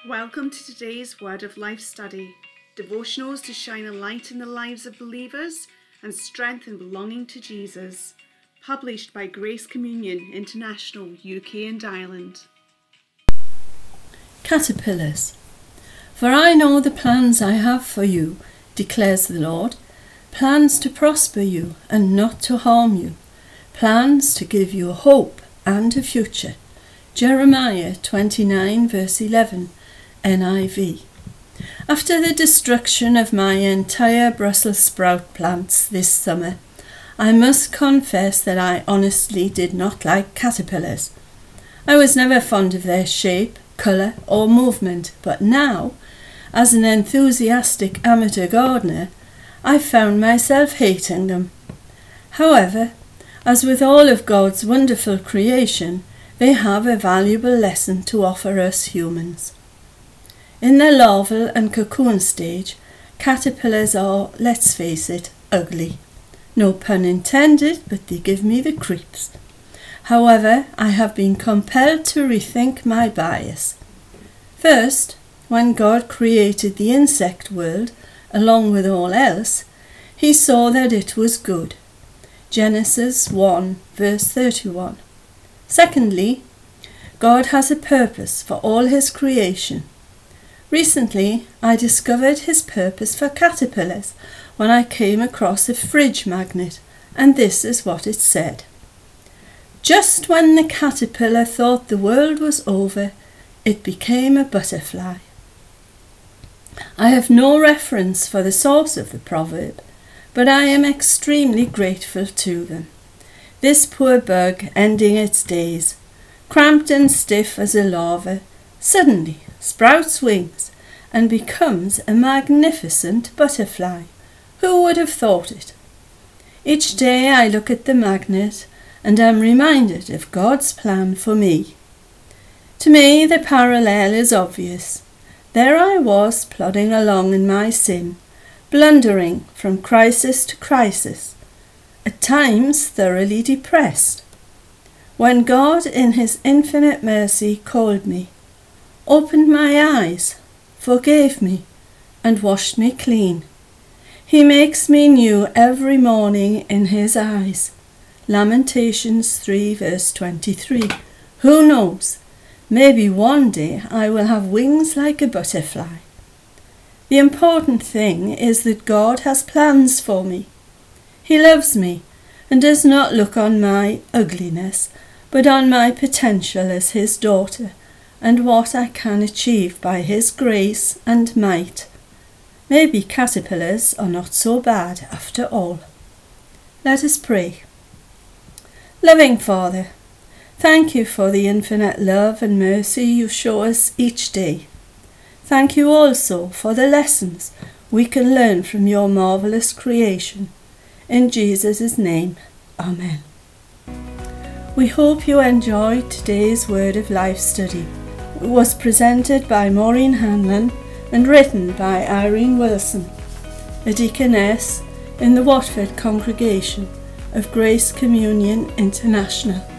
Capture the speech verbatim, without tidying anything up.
Welcome to today's Word of Life study, devotionals to shine a light in the lives of believers and strengthen belonging to Jesus, published by Grace Communion International, U K and Ireland. Caterpillars. For I know the plans I have for you, declares the Lord, plans to prosper you and not to harm you, plans to give you a hope and a future. Jeremiah twenty-nine verse eleven, N I V. After the destruction of my entire Brussels sprout plants this summer, I must confess that I honestly did not like caterpillars. I was never fond of their shape, colour or movement, but now, as an enthusiastic amateur gardener, I found myself hating them. However, as with all of God's wonderful creation, they have a valuable lesson to offer us humans. In their larval and cocoon stage, caterpillars are, let's face it, ugly. No pun intended, but they give me the creeps. However, I have been compelled to rethink my bias. First, when God created the insect world, along with all else, he saw that it was good. Genesis one verse thirty-one. Secondly, God has a purpose for all his creation. Recently, I discovered his purpose for caterpillars when I came across a fridge magnet, and this is what it said. Just when the caterpillar thought the world was over, it became a butterfly. I have no reference for the source of the proverb, but I am extremely grateful to them. This poor bug, ending its days, cramped and stiff as a larva, suddenly sprouts wings and becomes a magnificent butterfly. Who would have thought it? Each day I look at the magnet and am reminded of God's plan for me. To me, the parallel is obvious. There I was, plodding along in my sin, blundering from crisis to crisis, at times thoroughly depressed, when God in his infinite mercy called me, opened my eyes, forgave me, and washed me clean. He makes me new every morning in his eyes. Lamentations three verse twenty-three. Who knows? Maybe one day I will have wings like a butterfly. The important thing is that God has plans for me. He loves me and does not look on my ugliness, but on my potential as his daughter and what I can achieve by his grace and might. Maybe caterpillars are not so bad after all. Let us pray. Loving Father, thank you for the infinite love and mercy you show us each day. Thank you also for the lessons we can learn from your marvellous creation. In Jesus' name, Amen. We hope you enjoyed today's Word of Life study. It was presented by Maureen Hanlon and written by Irene Wilson, a deaconess in the Watford congregation of Grace Communion International.